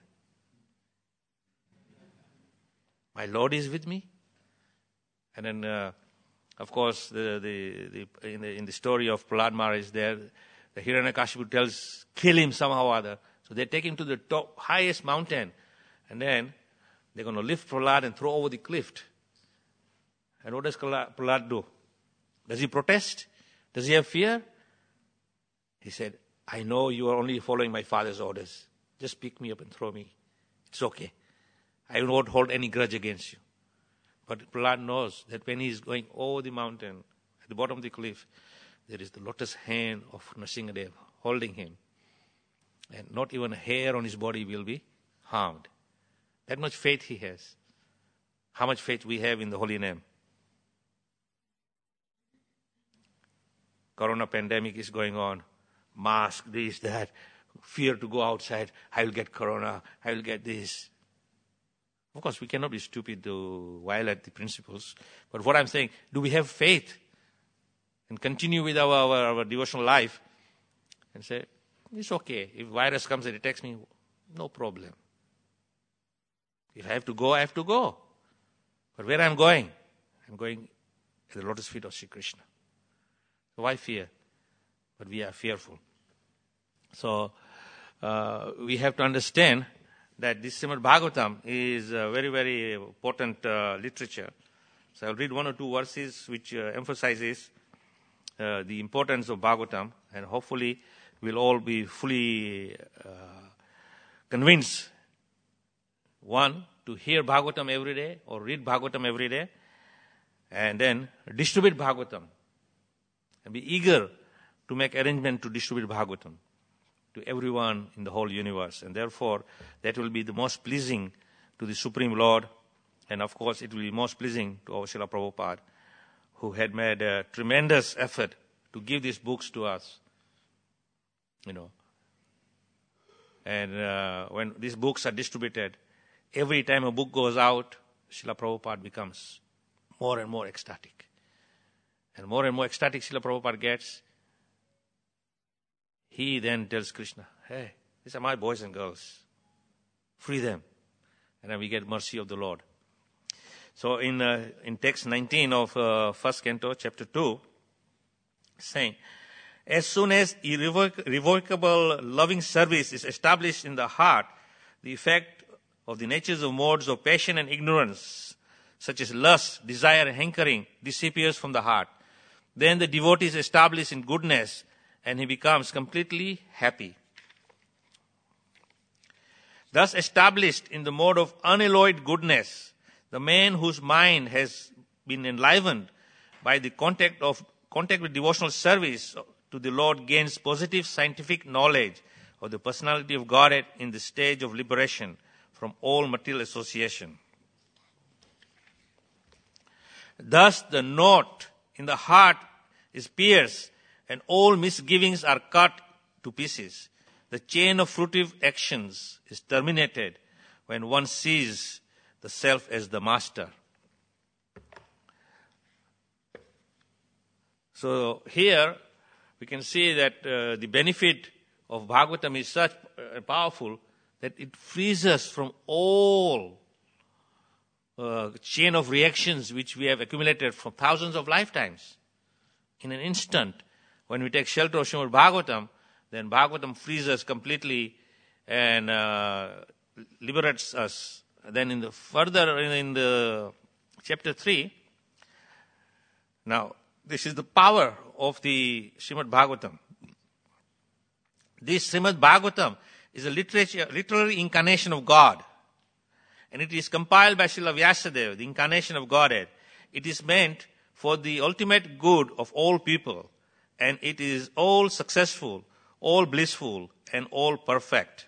My Lord is with me. And then, uh, of course, the, the, the, in, the, in the story of Prahlad Maharaj is there, the Hiranyakashipu tells, kill him somehow or other. So they take him to the top, highest mountain. And then they're going to lift Prahlad and throw over the cliff. And what does Prahlad do? Does he protest? Does he have fear? He said, I know you are only following my father's orders. Just pick me up and throw me. It's okay. I won't hold any grudge against you. But Prahlad knows that when he is going over the mountain, at the bottom of the cliff, there is the lotus hand of Nrsimhadev holding him. And not even a hair on his body will be harmed. That much faith he has. How much faith we have in the holy name. Corona pandemic is going on. mask, this, that, fear to go outside, I will get corona, I will get this. Of course, we cannot be stupid to violate the principles. But what I'm saying, do we have faith and continue with our, our, our devotional life and say, it's okay. If virus comes and attacks me, no problem. If I have to go, I have to go. But where I'm going, I'm going at the lotus feet of Sri Krishna. So why fear? But we are fearful. So uh, we have to understand that this Srimad Bhagavatam is a very, very important uh, literature. So I'll read one or two verses which uh, emphasizes uh, the importance of Bhagavatam, and hopefully we'll all be fully uh, convinced, one, to hear Bhagavatam every day or read Bhagavatam every day, and then distribute Bhagavatam and be eager to make arrangement to distribute Bhagavatam to everyone in the whole universe. And therefore, that will be the most pleasing to the Supreme Lord, and of course it will be most pleasing to our Srila Prabhupada, who had made a tremendous effort to give these books to us. You know, and uh, when these books are distributed, every time a book goes out, Srila Prabhupada becomes more and more ecstatic. And more and more ecstatic Srila Prabhupada gets, he then tells Krishna, hey, these are my boys and girls. Free them. And then we get mercy of the Lord. So in uh, in text nineteen of uh, first canto, chapter two, saying, as soon as irrevoc- irrevocable loving service is established in the heart, the effect of the natures of modes of passion and ignorance, such as lust, desire, and hankering, disappears from the heart. Then the devotee is established in goodness, and he becomes completely happy. Thus established in the mode of unalloyed goodness, the man whose mind has been enlivened by the contact of contact with devotional service to the Lord gains positive scientific knowledge of the personality of Godhead in the stage of liberation from all material association. Thus the knot in the heart is pierced, and all misgivings are cut to pieces. The chain of fruitive actions is terminated when one sees the self as the master. So here we can see that uh, the benefit of Bhagavatam is such uh, powerful that it frees us from all uh, chain of reactions which we have accumulated from thousands of lifetimes. In an instant, when we take shelter of Srimad Bhagavatam, then Bhagavatam frees us completely and uh, liberates us. Then in the further in the chapter three, now this is the power of the Srimad Bhagavatam. This Srimad Bhagavatam is a literature, literary incarnation of God, and it is compiled by Srila Vyasadeva, the incarnation of Godhead. It is meant for the ultimate good of all people, and it is all successful, all blissful, and all perfect.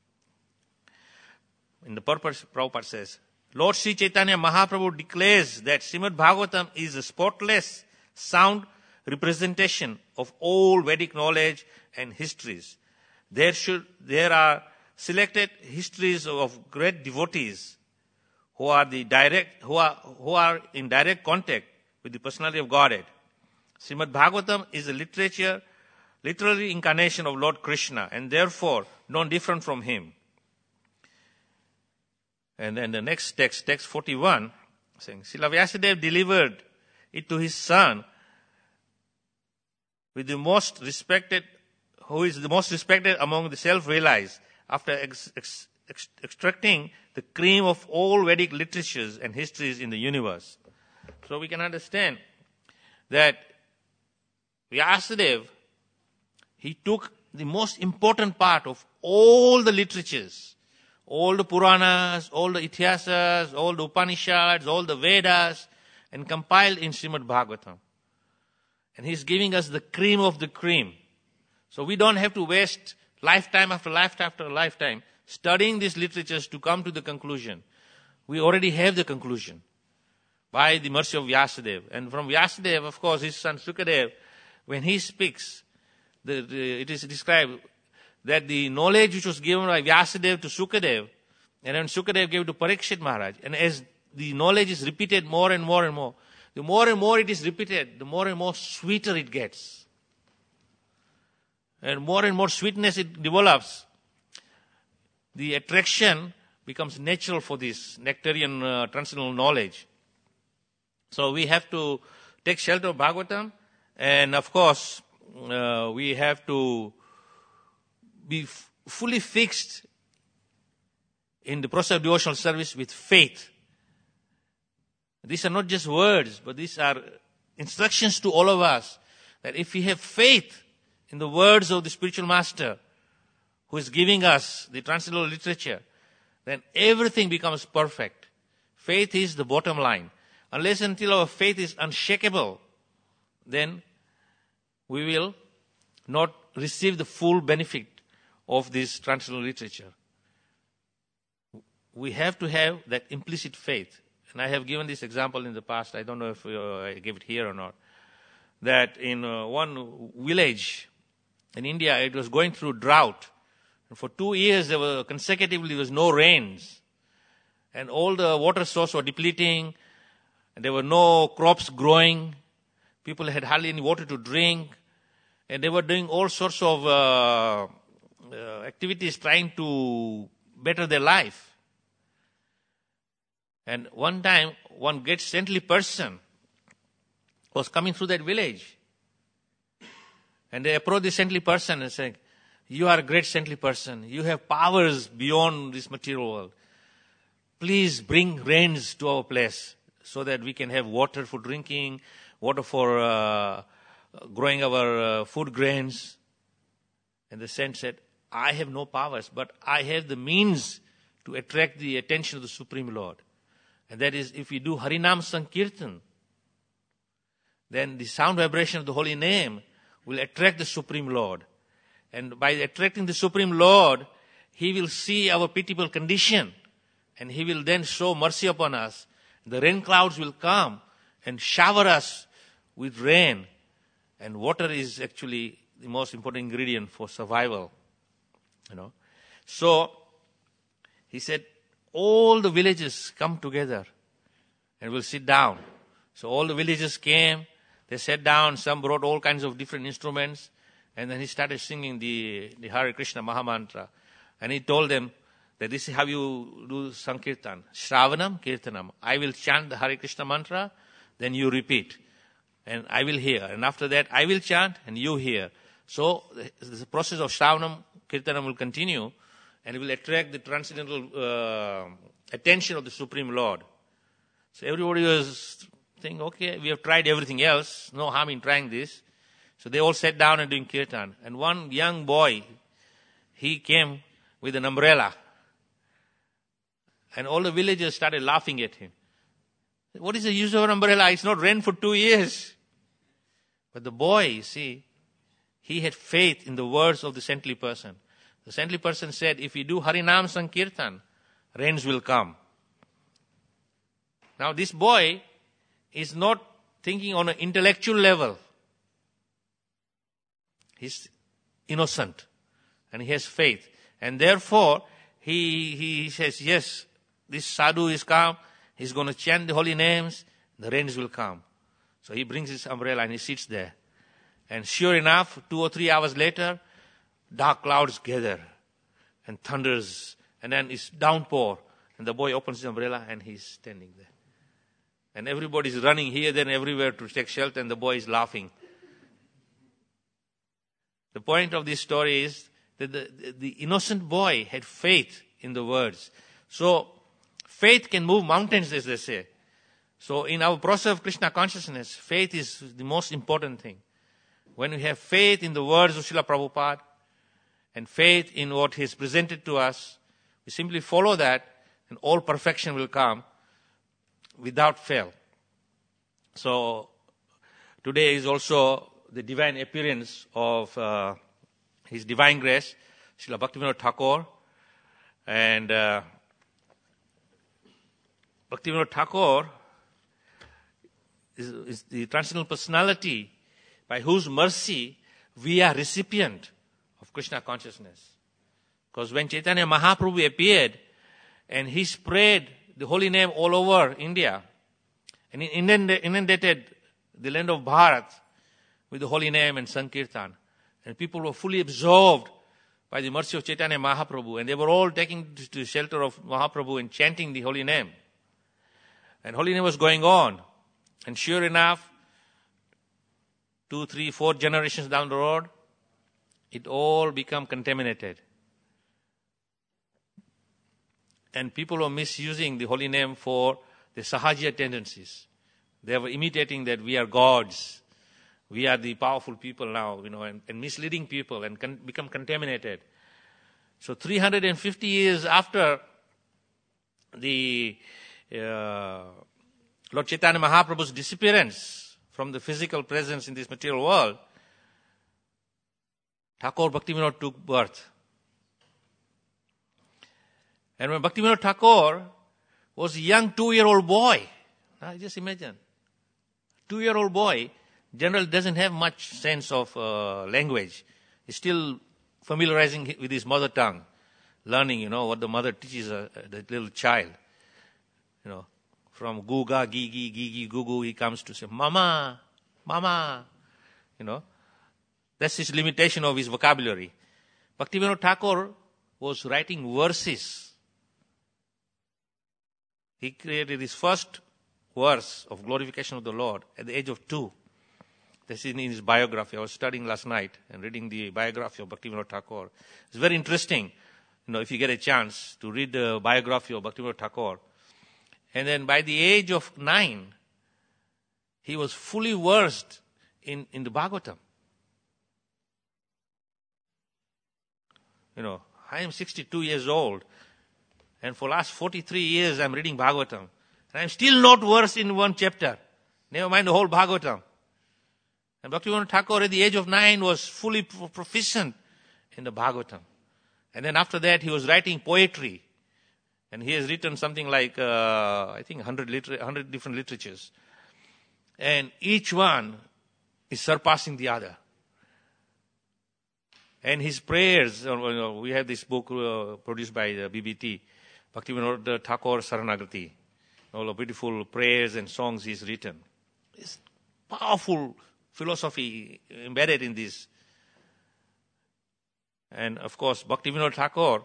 In the purpose, Prabhupada says, Lord Sri Chaitanya Mahaprabhu declares that Srimad Bhagavatam is a spotless, sound representation of all Vedic knowledge and histories. There should there are selected histories of great devotees who are the direct who are who are in direct contact with the personality of Godhead. Srimad Bhagavatam is a literature, literary incarnation of Lord Krishna, and therefore non different from him. And then the next text, text forty-one, saying, Srila Vyasadeva delivered it to his son with the most respected, who is the most respected among the self-realized, after ex- ex- ex- extracting the cream of all Vedic literatures and histories in the universe. So we can understand that Vyasadeva, he took the most important part of all the literatures, all the Puranas, all the Itihasas, all the Upanishads, all the Vedas, and compiled in Srimad Bhagavatam. And he's giving us the cream of the cream. So we don't have to waste lifetime after lifetime after lifetime studying these literatures to come to the conclusion. We already have the conclusion by the mercy of Vyasadeva. And from Vyasadeva, of course, his son Sukadeva, when he speaks, the, the, it is described that the knowledge which was given by Vyasadeva to Sukadev, and then Sukadev gave to Parikshit Maharaj, and as the knowledge is repeated more and more and more, the more and more it is repeated, the more and more sweeter it gets. And more and more sweetness it develops, the attraction becomes natural for this nectarian uh, transcendental knowledge. So we have to take shelter of Bhagavatam, and of course, uh, we have to be f- fully fixed in the process of devotional service with faith. These are not just words, but these are instructions to all of us, that if we have faith in the words of the spiritual master who is giving us the transcendental literature, then everything becomes perfect. Faith is the bottom line. Unless until our faith is unshakable, then we will not receive the full benefit of this transcendental literature. We have to have that implicit faith. And I have given this example in the past. I don't know if uh, I gave it here or not. That in uh, one village in India, it was going through drought. And for two years, there were consecutively there was no rains. And all the water sources were depleting. And there were no crops growing. People had hardly any water to drink. And they were doing all sorts of uh, uh, activities trying to better their life. And one time, one great saintly person was coming through that village. And they approached the saintly person and said, "You are a great saintly person. You have powers beyond this material world. Please bring rains to our place so that we can have water for drinking, water for uh, growing our uh, food grains." And the saint said, "I have no powers, but I have the means to attract the attention of the Supreme Lord. And that is, if we do Harinam Sankirtan, then the sound vibration of the holy name will attract the Supreme Lord. And by attracting the Supreme Lord, He will see our pitiable condition, and He will then show mercy upon us. The rain clouds will come and shower us with rain. And water is actually the most important ingredient for survival. You know. So, he said, all the villages come together and will sit down. So all the villagers came, they sat down, some brought all kinds of different instruments, and then he started singing the, the Hare Krishna Mahamantra. And he told them that this is how you do Sankirtan. Shravanam, Kirtanam. I will chant the Hare Krishna mantra, then you repeat. And I will hear. And after that, I will chant and you hear. So the, the process of Shravanam, Kirtanam will continue, and it will attract the transcendental uh, attention of the Supreme Lord. So everybody was thinking, okay, we have tried everything else. No harm in trying this. So they all sat down and doing kirtan. And one young boy, he came with an umbrella. And all the villagers started laughing at him. What is the use of an umbrella? It's not rained for two years. But the boy, you see, he had faith in the words of the saintly person. The saintly person said, if you do Harinam Sankirtan, rains will come. Now this boy is not thinking on an intellectual level. He's innocent and he has faith. And therefore, he, he says, yes, this sadhu is come, he's going to chant the holy names, the rains will come. So he brings his umbrella and he sits there. And sure enough, two or three hours later, dark clouds gather and thunders, and then it's downpour. And the boy opens his umbrella and he's standing there. And everybody's running here, then everywhere to take shelter, and the boy is laughing. The point of this story is that the, the innocent boy had faith in the words. So, faith can move mountains, as they say. So, in our process of Krishna consciousness, faith is the most important thing. When we have faith in the words of Srila Prabhupada, and faith in what He has presented to us, we simply follow that, and all perfection will come without fail. So, today is also the divine appearance of uh, His Divine Grace, Srila Bhaktivinoda Thakur. And uh, Bhaktivinoda Thakur is, is the transcendental personality by whose mercy we are recipient of Krishna consciousness. Because when Chaitanya Mahaprabhu appeared and he spread the holy name all over India and he inundated the land of Bharat with the holy name and Sankirtan, and people were fully absorbed by the mercy of Chaitanya Mahaprabhu, and they were all taking to the shelter of Mahaprabhu and chanting the holy name. And holy name was going on. And sure enough, two, three, four generations down the road, it all became contaminated. And people were misusing the holy name for the sahaja tendencies. They were imitating that we are gods. We are the powerful people now, you know, and, and misleading people and con- become contaminated. So three hundred fifty years after the uh, Lord Chaitanya Mahaprabhu's disappearance from the physical presence in this material world, Thakur Bhaktivinoda took birth. And when Bhaktivinoda Thakur was a young two-year-old boy, now just imagine, two-year-old boy, generally doesn't have much sense of uh, language. He's still familiarizing with his mother tongue, learning, you know, what the mother teaches uh, the little child. You know, from guga, gigi, gigi, gugu, he comes to say, mama, mama, you know. That's his limitation of his vocabulary. Bhaktivinoda Thakur was writing verses. He created his first verse of glorification of the Lord at the age of two. This is in his biography. I was studying last night and reading the biography of Bhaktivinoda Thakur. It's very interesting, you know, if you get a chance to read the biography of Bhaktivinoda Thakur. And then by the age of nine, he was fully versed in, in the Bhagavatam. You know, I am sixty-two years old, and for last forty-three years I'm reading Bhagavatam. And I'm still not versed in one chapter. Never mind the whole Bhagavatam. And Bhaktivinoda Thakur at the age of nine was fully proficient in the Bhagavatam. And then after that he was writing poetry. And he has written something like, uh, I think, one hundred, liter- one hundred different literatures. And each one is surpassing the other. And his prayers, you know, we have this book uh, produced by the B B T, Bhaktivinoda Thakur Saranagati. All the beautiful prayers and songs he's written. It's powerful philosophy embedded in this. And of course, Bhaktivinoda Thakur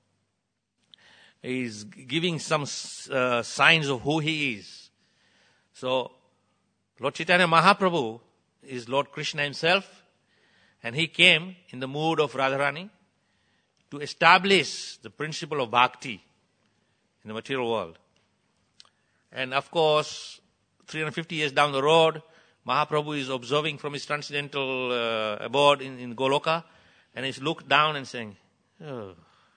is giving some uh, signs of who he is. So, Lord Chaitanya Mahaprabhu is Lord Krishna himself, and he came in the mood of Radharani to establish the principle of bhakti in the material world. And of course, three hundred fifty years down the road, Mahaprabhu is observing from his transcendental uh, abode in, in Goloka, and he's looked down and saying, oh,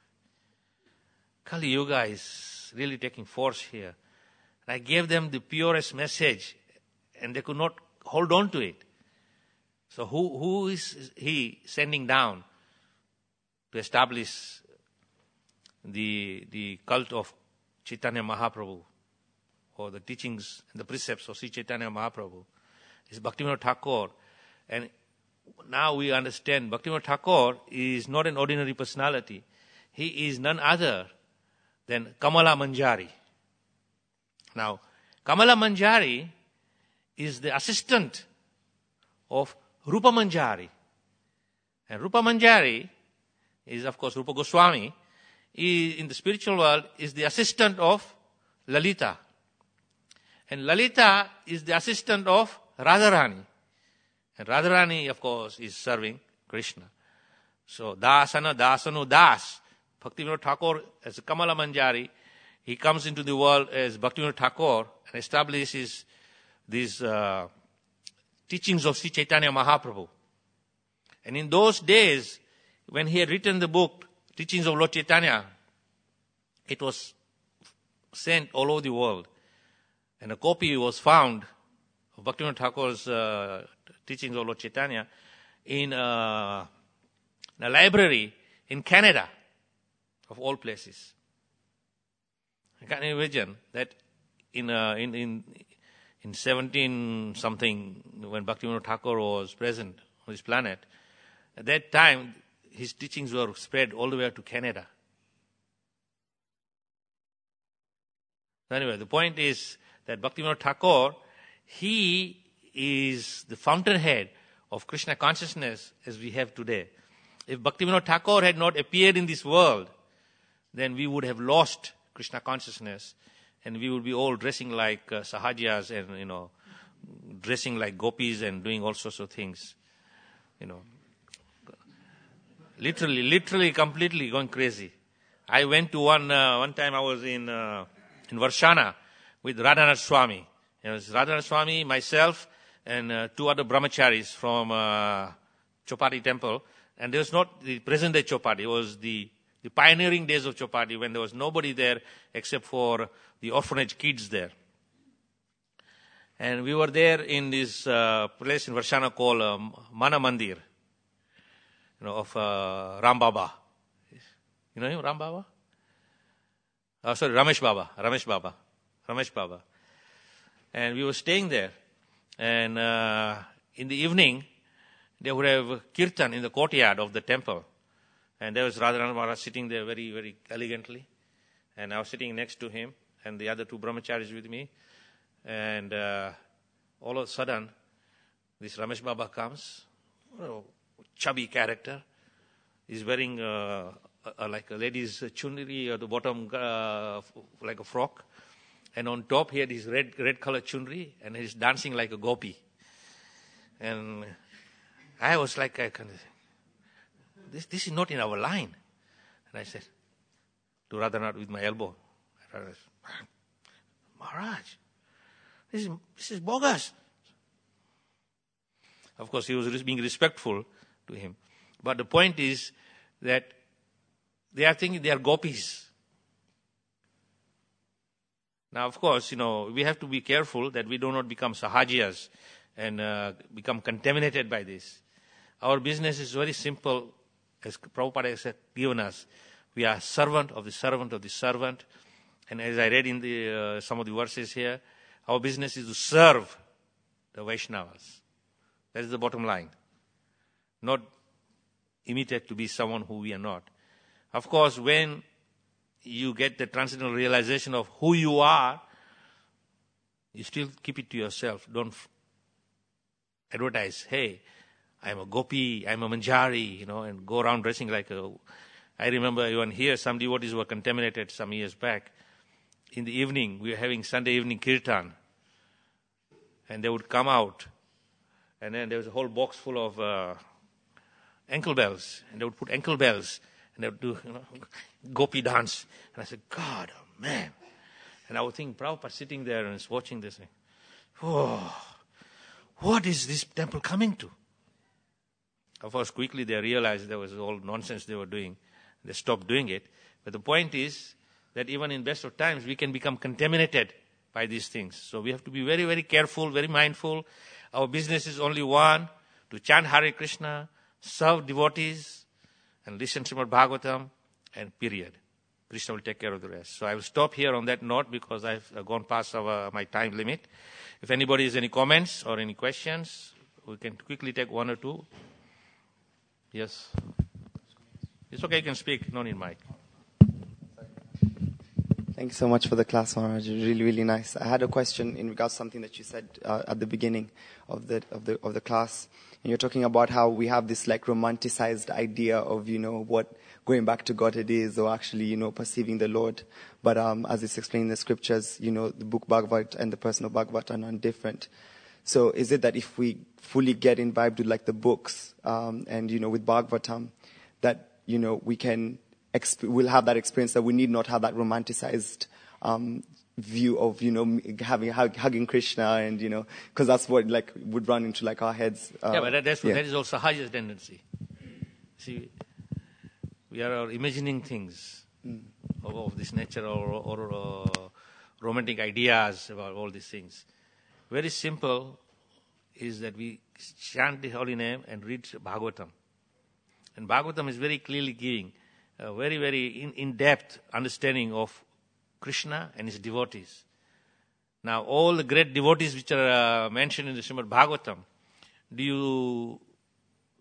Kali Yuga is really taking force here. And I gave them the purest message, and they could not hold on to it. So who, who is he sending down to establish the, the cult of Chaitanya Mahaprabhu, or the teachings and the precepts of Sri Chaitanya Mahaprabhu? It's Bhaktivinoda Thakur. And now we understand Bhaktivinoda Thakur is not an ordinary personality. He is none other than Kamala Manjari. Now, Kamala Manjari is the assistant of Rupa Manjari. And Rupa Manjari is, of course, Rupa Goswami. He, in the spiritual world, is the assistant of Lalita. And Lalita is the assistant of Radharani. And Radharani, of course, is serving Krishna. So, Dasana, Dasanu, Das. Bhaktivinoda Thakur, as a Kamala Manjari, he comes into the world as Bhaktivinoda Thakur and establishes these uh, teachings of Sri Chaitanya Mahaprabhu. And in those days, when he had written the book, Teachings of Lord Chaitanya, it was sent all over the world. And a copy was found of Bhaktivinoda Thakur's uh, Teachings of Lord Chaitanya in, uh, in a library in Canada, of all places. I can imagine that in uh, in in in seventeen something, when Bhaktivinoda Thakur was present on this planet, At that time, his teachings were spread all the way to Canada. Anyway, the point is that Bhaktivinoda Thakur, he is the fountainhead of Krishna consciousness as we have today. If Bhaktivinoda Thakur had not appeared in this world, then we would have lost Krishna consciousness, and we would be all dressing like uh, Sahajiyas and, you know, dressing like gopis and doing all sorts of things, you know. Literally, literally, completely going crazy. I went to one, uh, one time I was in, uh, in Varshana with Radhanath Swami. It was Radhanath Swami, myself, and uh, two other brahmacharis from uh, Chopati temple. And there was not the present day Chopati. It was the, the pioneering days of Chopati when there was nobody there except for the orphanage kids there. And we were there in this uh, place in Varshana called uh, Mana Mandir, you know, of uh, Ram Baba. You know him, Ram Baba? Oh, sorry, Ramesh Baba, Ramesh Baba, Ramesh Baba. And we were staying there. And uh, in the evening, they would have kirtan in the courtyard of the temple. And there was Radharani Maharaj sitting there very, very elegantly. And I was sitting next to him and the other two brahmacharis with me. And uh, all of a sudden, this Ramesh Baba comes, you know, chubby character. He's wearing uh, a, a, like a lady's chunri at the bottom, uh, like a frock. And on top, he had his red red colored chunri, and he's dancing like a gopi. And I was like, I kind of, this, this is not in our line. And I said to Radhanath with my elbow, Maharaj, this is, this is bogus. Of course, he was being respectful to him. But the point is that they are thinking they are gopis. Now, of course, you know, we have to be careful that we do not become sahajiyas and uh, become contaminated by this. Our business is very simple, as Prabhupada has given us. We are servant of the servant of the servant. And as I read in the uh, some of the verses here, our business is to serve the Vaishnavas. That is the bottom line. Not imitate to be someone who we are not. Of course, when you get the transcendental realization of who you are, you still keep it to yourself. Don't f- advertise, hey, I'm a gopi, I'm a manjari, you know, and go around dressing like a... I remember even here, some devotees were contaminated some years back. In the evening, we were having Sunday evening kirtan. And they would come out. And then there was a whole box full of uh, ankle bells. And they would put ankle bells. And they would do, you know, gopi dance. And I said, God, oh man. And I would think, Prabhupada sitting there and is watching this. Oh, what is this temple coming to? Of course, quickly they realized there was all nonsense they were doing. They stopped doing it. But the point is that even in best of times, we can become contaminated by these things. So we have to be very, very careful, very mindful. Our business is only one, to chant Hare Krishna, serve devotees, and listen to Srimad Bhagavatam, and period. Krishna will take care of the rest. So I will stop here on that note because I've gone past our, my time limit. If anybody has any comments or any questions, we can quickly take one or two. Yes. It's okay, you can speak, no need mic. Thank you so much for the class, Maharaj. Really, really nice. I had a question in regards to something that you said uh, at the beginning of the of the of the class. And you're talking about how we have this like romanticized idea of, you know, what going back to Godhead is, or actually, you know, perceiving the Lord. But um, as it's explained in the scriptures, you know, the book Bhagavad and the person of Bhagavad are not different. So is it that if we fully get imbibed with like the books um, and, you know, with Bhagavatam, that, you know, we can, exp- we'll have that experience that we need not have that romanticized um, view of, you know, having hug, hugging Krishna and, you know, because that's what like would run into like our heads. Uh, yeah, but that, that's what, yeah. that is also Sahaja's tendency. See, we are imagining things mm. of, of this nature or, or uh, romantic ideas about all these things. Very simple is that we chant the holy name and read Bhagavatam. And Bhagavatam is very clearly giving a very, very in, in-depth understanding of Krishna and his devotees. Now, all the great devotees which are uh, mentioned in the Srimad Bhagavatam, do you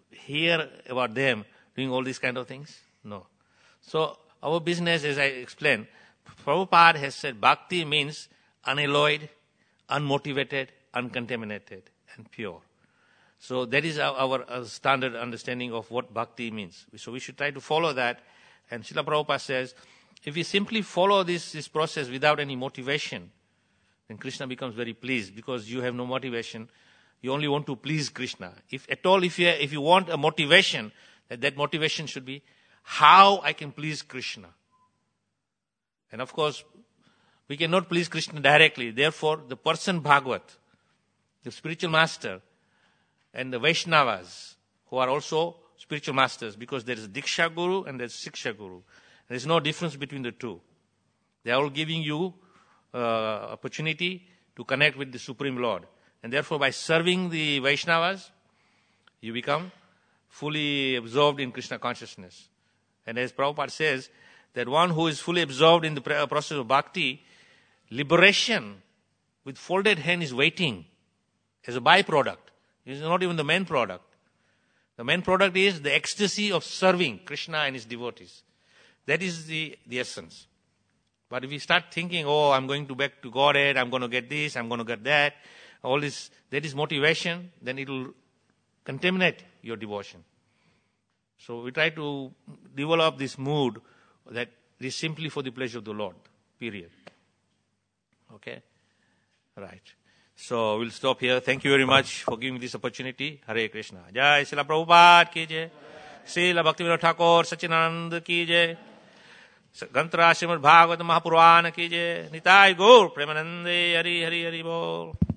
hear about them doing all these kind of things? No. So our business, as I explained, Prabhupada has said bhakti means unalloyed, unmotivated, uncontaminated, and pure. So that is our, our, our standard understanding of what bhakti means. So we should try to follow that. And Srila Prabhupada says, if we simply follow this, this process without any motivation, then Krishna becomes very pleased because you have no motivation. You only want to please Krishna. If at all, if you, if you want a motivation, that, that motivation should be how I can please Krishna. And of course, we cannot please Krishna directly. Therefore, the person Bhagavat, the spiritual master, and the Vaishnavas, who are also spiritual masters, because there is a Diksha Guru and there is Siksha Guru. There is no difference between the two. They are all giving you uh, opportunity to connect with the Supreme Lord. And therefore, by serving the Vaishnavas, you become fully absorbed in Krishna consciousness. And as Prabhupada says, that one who is fully absorbed in the process of bhakti, liberation with folded hand is waiting as a byproduct. It is not even the main product. The main product is the ecstasy of serving Krishna and his devotees. That is the, the essence. But if we start thinking, oh, I'm going to back to Godhead, I'm going to get this, I'm going to get that, all this, that is motivation, then it will contaminate your devotion. So we try to develop this mood that it is simply for the pleasure of the Lord, period. Okay? Right. So we'll stop here. Thank you very much for giving me this opportunity. Hare Krishna. Jai Srila Prabhupada ki jai. Srila Bhaktivinoda Thakur Sachinananda ki jai. Gantra Srimad Bhagavata Mahapurana ki jai. Nitai Gaur Premanande Hari Hari Hari Bol.